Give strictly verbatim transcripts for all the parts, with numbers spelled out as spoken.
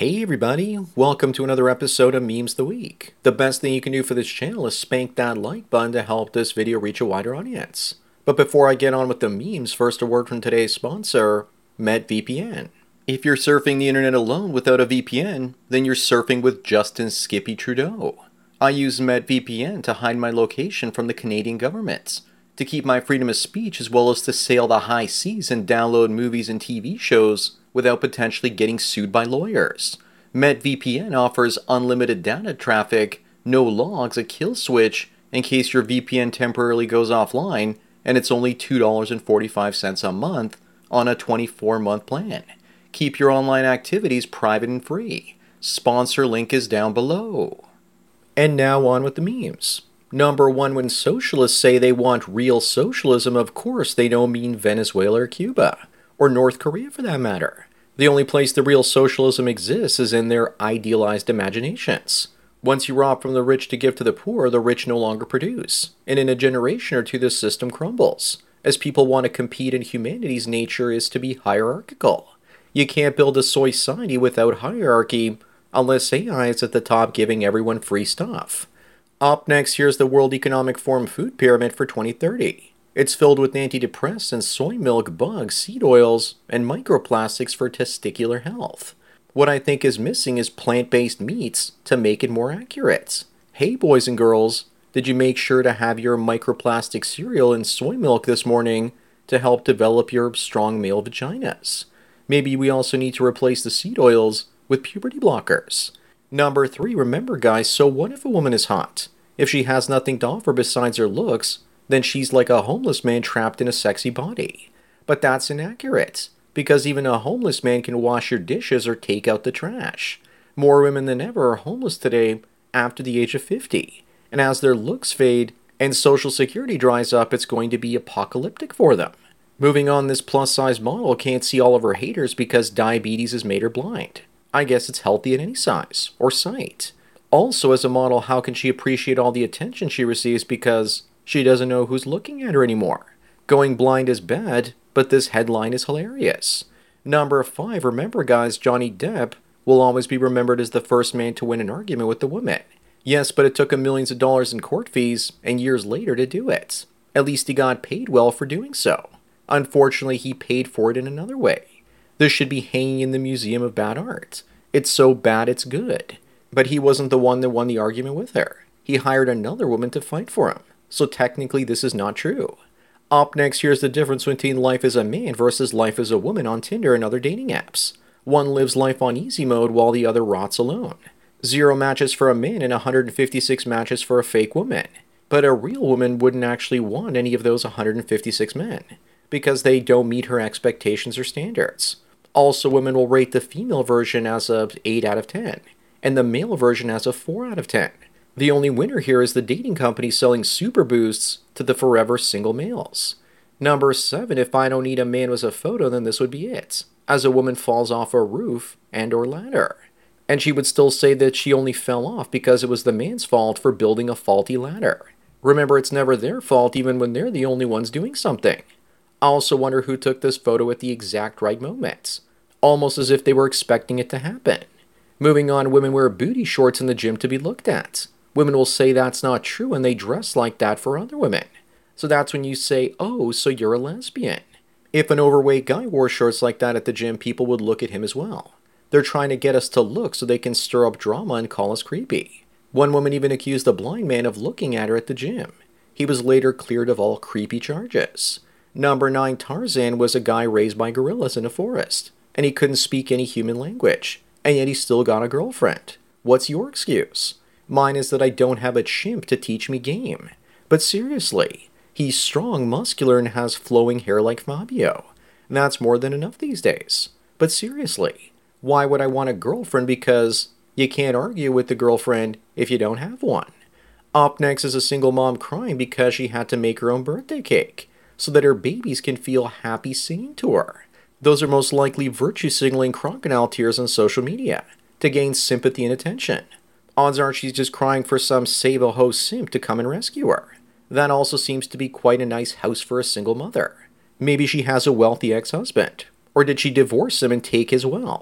Hey everybody, welcome to another episode of Memes the Week. The best thing you can do for this channel is spank that like button to help this video reach a wider audience. But before I get on with the memes, first a word from today's sponsor, MetVPN. If you're surfing the internet alone without a V P N, then you're surfing with Justin Skippy Trudeau. I use MetVPN to hide my location from the Canadian government, to keep my freedom of speech as well as to sail the high seas and download movies and T V shows without potentially getting sued by lawyers. MetVPN offers unlimited data traffic, no logs, a kill switch in case your V P N temporarily goes offline, and it's only two dollars and forty-five cents a month on a twenty-four month plan. Keep your online activities private and free. Sponsor link is down below. And now on with the memes. Number one, when socialists say they want real socialism, of course they don't mean Venezuela or Cuba, or North Korea for that matter. The only place the real socialism exists is in their idealized imaginations. Once you rob from the rich to give to the poor, the rich no longer produce. And in a generation or two, the system crumbles, as people want to compete and humanity's nature is to be hierarchical. You can't build a society without hierarchy, unless A I is at the top giving everyone free stuff. Up next, here's the World Economic Forum Food Pyramid for twenty thirty. It's filled with antidepressants, soy milk, bugs, seed oils, and microplastics for testicular health. What I think is missing is plant-based meats to make it more accurate. Hey boys and girls, did you make sure to have your microplastic cereal and soy milk this morning to help develop your strong male vaginas? Maybe we also need to replace the seed oils with puberty blockers. Number three, remember guys, so what if a woman is hot? If she has nothing to offer besides her looks, then she's like a homeless man trapped in a sexy body. But that's inaccurate, because even a homeless man can wash your dishes or take out the trash. More women than ever are homeless today after the age of fifty, and as their looks fade and social security dries up, it's going to be apocalyptic for them. Moving on, this plus-size model can't see all of her haters because diabetes has made her blind. I guess it's healthy at any size or sight. Also, as a model, how can she appreciate all the attention she receives because she doesn't know who's looking at her anymore? Going blind is bad, but this headline is hilarious. Number five, remember guys, Johnny Depp will always be remembered as the first man to win an argument with a woman. Yes, but it took him millions of dollars in court fees and years later to do it. At least he got paid well for doing so. Unfortunately, he paid for it in another way. This should be hanging in the Museum of Bad Art. It's so bad it's good. But he wasn't the one that won the argument with her. He hired another woman to fight for him. So technically this is not true. Up next, here's the difference between life as a man versus life as a woman on Tinder and other dating apps. One lives life on easy mode while the other rots alone. Zero matches for a man and one hundred fifty-six matches for a fake woman. But a real woman wouldn't actually want any of those one hundred fifty-six men, because they don't meet her expectations or standards. Also, women will rate the female version as a eight out of ten, and the male version as a four out of ten. The only winner here is the dating company selling super boosts to the forever single males. Number seven, if I don't need a man with a photo, then this would be it. As a woman falls off a roof and or ladder. And she would still say that she only fell off because it was the man's fault for building a faulty ladder. Remember, it's never their fault even when they're the only ones doing something. I also wonder who took this photo at the exact right moment. Almost as if they were expecting it to happen. Moving on, women wear booty shorts in the gym to be looked at. Women will say that's not true and they dress like that for other women. So that's when you say, oh, so you're a lesbian. If an overweight guy wore shorts like that at the gym, people would look at him as well. They're trying to get us to look so they can stir up drama and call us creepy. One woman even accused a blind man of looking at her at the gym. He was later cleared of all creepy charges. Number nine, Tarzan was a guy raised by gorillas in a forest, and he couldn't speak any human language, and yet he still got a girlfriend. What's your excuse? Mine is that I don't have a chimp to teach me game. But seriously, he's strong, muscular, and has flowing hair like Fabio. And that's more than enough these days. But seriously, why would I want a girlfriend? Because you can't argue with the girlfriend if you don't have one. Up next is a single mom crying because she had to make her own birthday cake so that her babies can feel happy singing to her. Those are most likely virtue signaling crocodile tears on social media to gain sympathy and attention. Odds are she's just crying for some save-a-ho simp to come and rescue her. That also seems to be quite a nice house for a single mother. Maybe she has a wealthy ex-husband. Or did she divorce him and take his wealth?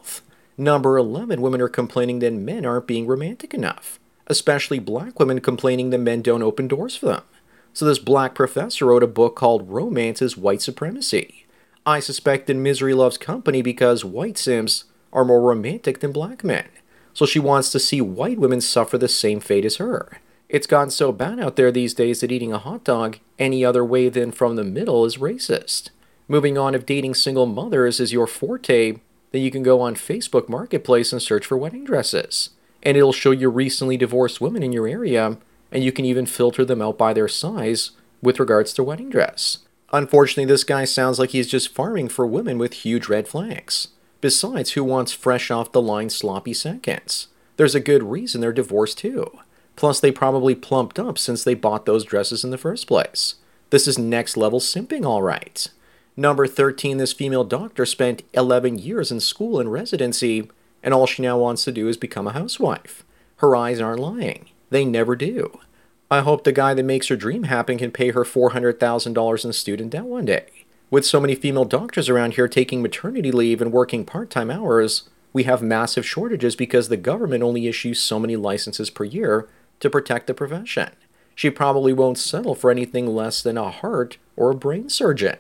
Number eleven, women are complaining that men aren't being romantic enough, especially black women complaining that men don't open doors for them. So this black professor wrote a book called Romance is White Supremacy. I suspect that misery loves company because white simps are more romantic than black men. So she wants to see white women suffer the same fate as her. It's gotten so bad out there these days that eating a hot dog any other way than from the middle is racist. Moving on, if dating single mothers is your forte, then you can go on Facebook Marketplace and search for wedding dresses. And it'll show you recently divorced women in your area, and you can even filter them out by their size with regards to wedding dress. Unfortunately, this guy sounds like he's just farming for women with huge red flags. Besides, who wants fresh off the line sloppy seconds? There's a good reason they're divorced too. Plus, they probably plumped up since they bought those dresses in the first place. This is next level simping, all right. Number thirteen, this female doctor spent eleven years in school and residency, and all she now wants to do is become a housewife. Her eyes aren't lying. They never do. I hope the guy that makes her dream happen can pay her four hundred thousand dollars in student debt one day. With so many female doctors around here taking maternity leave and working part-time hours, we have massive shortages because the government only issues so many licenses per year to protect the profession. She probably won't settle for anything less than a heart or a brain surgeon.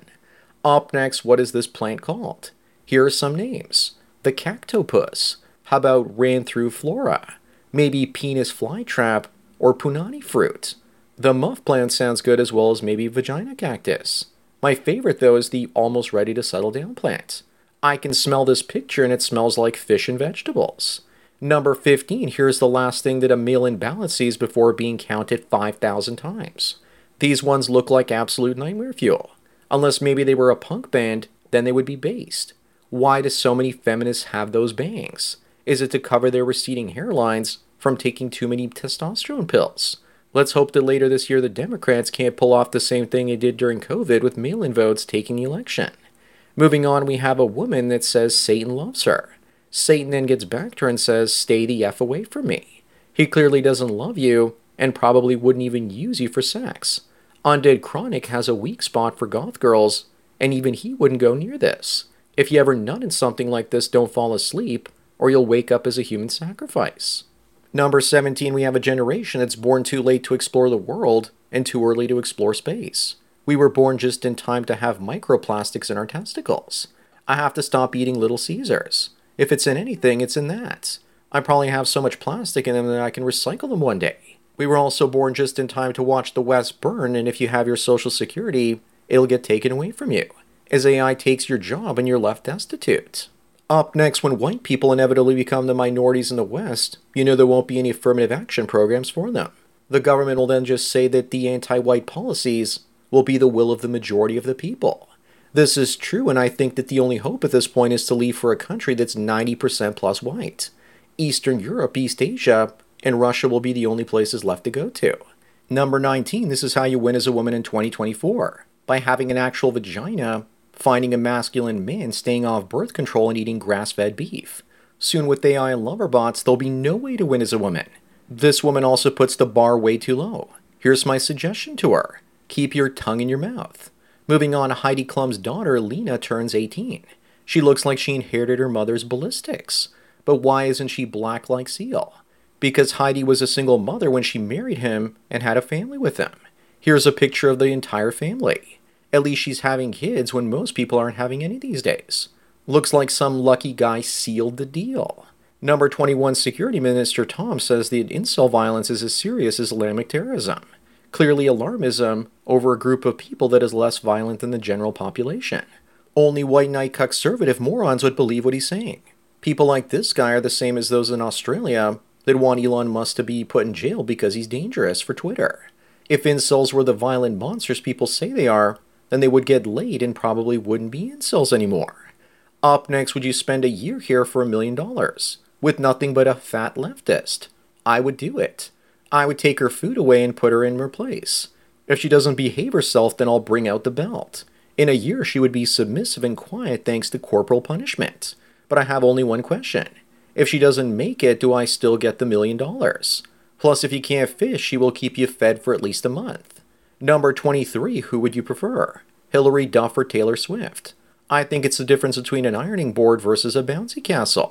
Up next, what is this plant called? Here are some names. The cactopus. How about Ranthrouflora? Maybe penis flytrap or punani fruit. The muff plant sounds good as well as maybe vagina cactus. My favorite though is the almost ready to settle down plant. I can smell this picture and it smells like fish and vegetables. Number fifteen, here's the last thing that a mail-in ballot sees before being counted five thousand times. These ones look like absolute nightmare fuel. Unless maybe they were a punk band, then they would be based. Why do so many feminists have those bangs? Is it to cover their receding hairlines from taking too many testosterone pills? Let's hope that later this year the Democrats can't pull off the same thing they did during COVID with mail-in votes taking the election. Moving on, we have a woman that says Satan loves her. Satan then gets back to her and says, stay the F away from me. He clearly doesn't love you and probably wouldn't even use you for sex. Undead Chronic has a weak spot for goth girls, and even he wouldn't go near this. If you ever nut in something like this, don't fall asleep, or you'll wake up as a human sacrifice. Number seventeen, we have a generation that's born too late to explore the world and too early to explore space. We were born just in time to have microplastics in our testicles. I have to stop eating Little Caesars. If it's in anything, it's in that. I probably have so much plastic in them that I can recycle them one day. We were also born just in time to watch the West burn, and if you have your Social Security, it'll get taken away from you, as A I takes your job and you're left destitute. Up next, when white people inevitably become the minorities in the West, you know there won't be any affirmative action programs for them. The government will then just say that the anti-white policies will be the will of the majority of the people. This is true, and I think that the only hope at this point is to leave for a country that's ninety percent plus white. Eastern Europe, East Asia, and Russia will be the only places left to go to. Number nineteen, this is how you win as a woman in twenty twenty-four. By having an actual vagina, finding a masculine man, staying off birth control, and eating grass-fed beef. Soon with A I and lover bots, there'll be no way to win as a woman. This woman also puts the bar way too low. Here's my suggestion to her. Keep your tongue in your mouth. Moving on, Heidi Klum's daughter, Lena, turns eighteen. She looks like she inherited her mother's ballistics. But why isn't she black like Seal? Because Heidi was a single mother when she married him and had a family with him. Here's a picture of the entire family. At least she's having kids when most people aren't having any these days. Looks like some lucky guy sealed the deal. Number twenty-one, Security Minister Tom says that incel violence is as serious as Islamic terrorism. Clearly alarmism over a group of people that is less violent than the general population. Only white knight conservative morons would believe what he's saying. People like this guy are the same as those in Australia that want Elon Musk to be put in jail because he's dangerous for Twitter. If incels were the violent monsters people say they are, then they would get laid and probably wouldn't be incels anymore. Up next, would you spend a year here for a million dollars with nothing but a fat leftist? I would do it. I would take her food away and put her in her place. If she doesn't behave herself, then I'll bring out the belt. In a year, she would be submissive and quiet thanks to corporal punishment. But I have only one question. If she doesn't make it, do I still get the million dollars? Plus, if you can't fish, she will keep you fed for at least a month. Number twenty-three, who would you prefer? Hillary Duff or Taylor Swift? I think it's the difference between an ironing board versus a bouncy castle.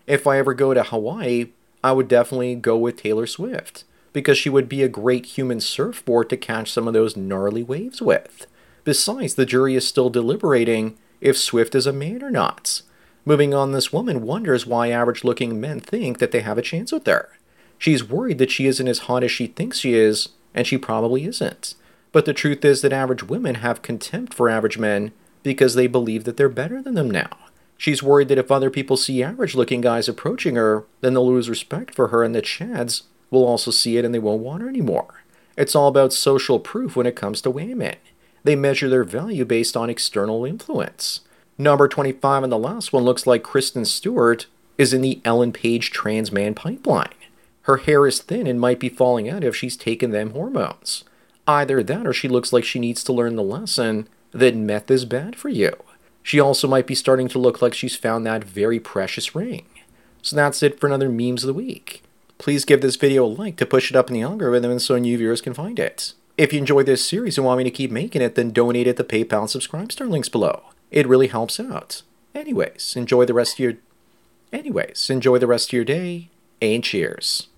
If I ever go to Hawaii, I would definitely go with Taylor Swift, because she would be a great human surfboard to catch some of those gnarly waves with. Besides, the jury is still deliberating if Swift is a man or not. Moving on, this woman wonders why average-looking men think that they have a chance with her. She's worried that she isn't as hot as she thinks she is, and she probably isn't. But the truth is that average women have contempt for average men because they believe that they're better than them now. She's worried that if other people see average-looking guys approaching her, then they'll lose respect for her, and that Chads will also see it and they won't want her anymore. It's all about social proof when it comes to women. They measure their value based on external influence. Number twenty-five, and the last one, looks like Kristen Stewart is in the Ellen Page trans man pipeline. Her hair is thin and might be falling out if she's taken them hormones. Either that or she looks like she needs to learn the lesson that meth is bad for you. She also might be starting to look like she's found that very precious ring. So that's it for another Memes of the Week. Please give this video a like to push it up in the algorithm so new viewers can find it. If you enjoyed this series and want me to keep making it, then donate at the PayPal and Subscribestar links below. It really helps out. Anyways, enjoy the rest of your... Anyways, enjoy the rest of your day, and cheers.